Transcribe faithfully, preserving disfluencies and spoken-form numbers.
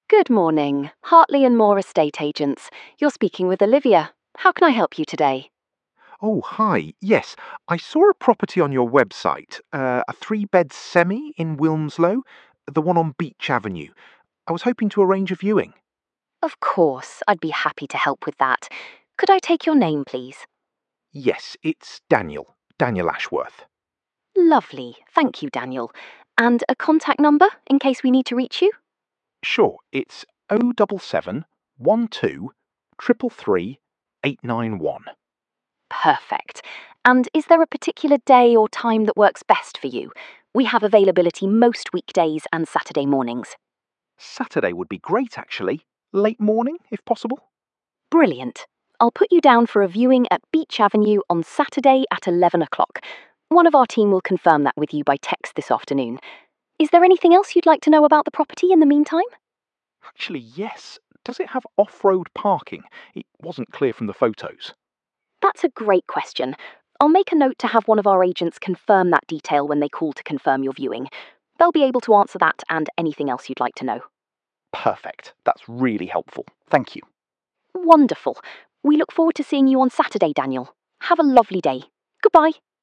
Good morning, Hartley and Moore Estate Agents. You're speaking with Olivia. How can I help you today? Oh, hi. Yes, I saw a property on your website, uh, a three-bed semi in Wilmslow, the one on Beach Avenue. I was hoping to arrange a viewing. Of course, I'd be happy to help with that. Could I take your name, please? Yes, it's Daniel, Daniel Ashworth. Lovely. Thank you, Daniel. And a contact number in case we need to reach you? Sure, it's O double seven one two triple three eight nine one. Perfect. And is there a particular day or time that works best for you? We have availability most weekdays and Saturday mornings. Saturday would be great, actually. Late morning, if possible. Brilliant. I'll put you down for a viewing at Beach Avenue on Saturday at eleven o'clock. One of our team will confirm that with you by text this afternoon. Is there anything else you'd like to know about the property in the meantime? Actually, yes. Does it have off-road parking? It wasn't clear from the photos. That's a great question. I'll make a note to have one of our agents confirm that detail when they call to confirm your viewing. They'll be able to answer that and anything else you'd like to know. Perfect. That's really helpful. Thank you. Wonderful. We look forward to seeing you on Saturday, Daniel. Have a lovely day. Goodbye.